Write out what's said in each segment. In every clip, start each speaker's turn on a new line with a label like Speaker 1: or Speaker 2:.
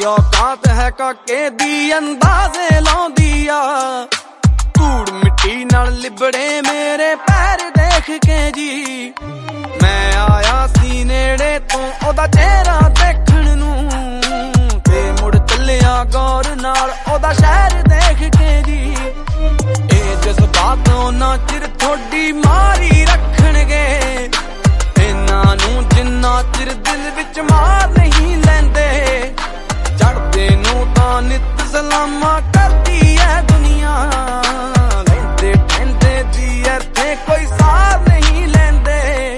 Speaker 1: औकात है काके दी अंदाजे लाउंदी आ। धूड़ मिट्टी नाल लिबड़े मेरे पैर देख के जी, मैं आया सी नेड़े तो ओदा चेहरा देखण नूं, ते मुड़ चलिया गौर नाल ओदा शहर देख के जी। ए जज्बात ना चिर थोड़ी मारी रखणगे, इन्हां नूं जिन्ना चिर दिल विच मार नहीं लैंदे। चढ़दे नूं तां नित सलामा करदी है दुनिया, लैंदे टैंदे दी इत्थे कोई सार नहीं लैंदे।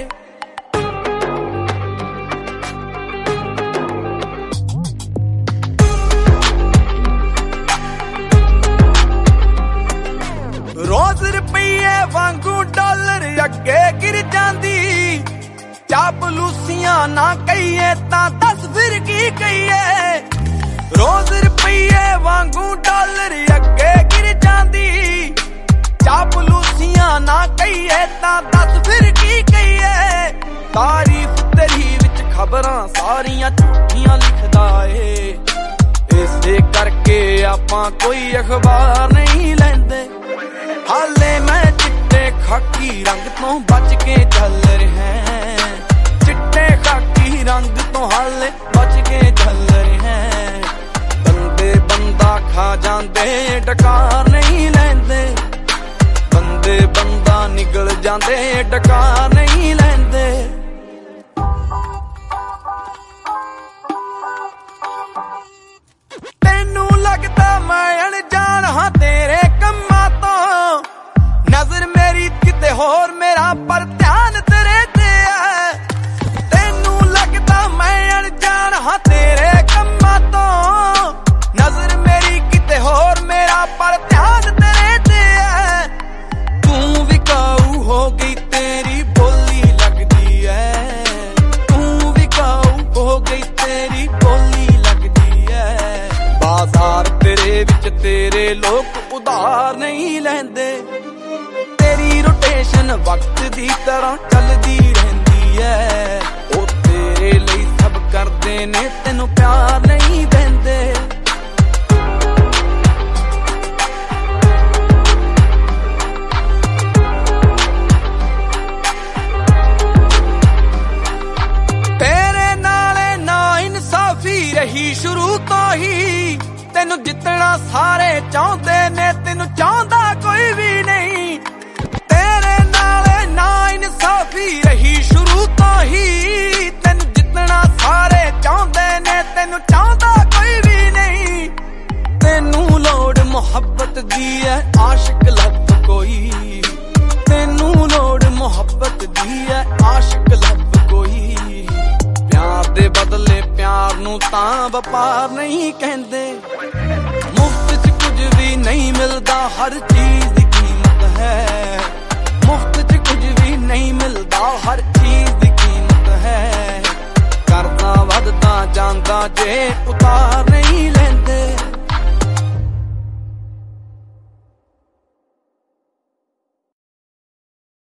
Speaker 1: रोज रुपये वांगू डॉलर अगे गिर जांदी, चापलूसियां ना कहिए तां दस फिर की कहिए। रोज रुपये वांगू डॉलर अगे गिर जांदी, चापलूसियां ना कहिए तां दस फिर की कहिए। तारीफ तेरी विच खबरां सारियां झूठियां लिखदा ए, इसे करके आपां कोई अखबार नहीं लैंदे। हाले मैं चिट्टे खाकी रंग तो बच के चल रहे हैं, चिट्टे खाकी रंग तो हाले बच के चल रहे हैं। बंदे बंदा खा जांदे डकार नहीं लैंदे, बंदे बंदा निकल जांदे डकार नहीं लैंदे। तेनू लगदा मैं अनजान हां तेरे कम्मां तो, नजर मेरी किते होर मेरा पर ध्यान तेरे ते है। तेनू लगदा मैं अनजान हां तेरे कम्मां तो, नजर मेरी किते होर मेरा पर ध्यान तेरे ते है। तू विकाऊ हो गई तेरी बोली लगदी है, तू विकाऊ हो गई तेरी बोली लगदी है। बाजार तेरे विच तेरे लोग उधार नहीं लैंदे, तेरी रोटेशन वक्त दी तरह चलदी रहंदी है। ओ तेरे ਲਈ सब करदे ने तैनू प्यार नहीं देंदे। तेरे नाले ना इंसाफी रही शुरू तो ही, तैनू जितना सारे चाहते ने तैनू चाहता कोई भी नहीं। तेरे नाले ना इंसाफी रही शुरू तो ही, तैनू जितना सारे चाहते ने तैनू चाहता कोई भी नहीं। तैनू लोड़ मोहब्बत दी है आशिक लब कोई, तैनू लोड़ मोहब्बत दी है आशिक लब कोई। प्यार दे बदले प्यार नू तां वपार नहीं कहंदे, मुफ्त च कुछ भी नहीं मिलदा हर चीज दी कीमत है। मुफ्त च कुछ भी नहीं मिलदा हर चीज दी कीमत है। करदा वधदा जांदा जे उतार नहीं लैंदे।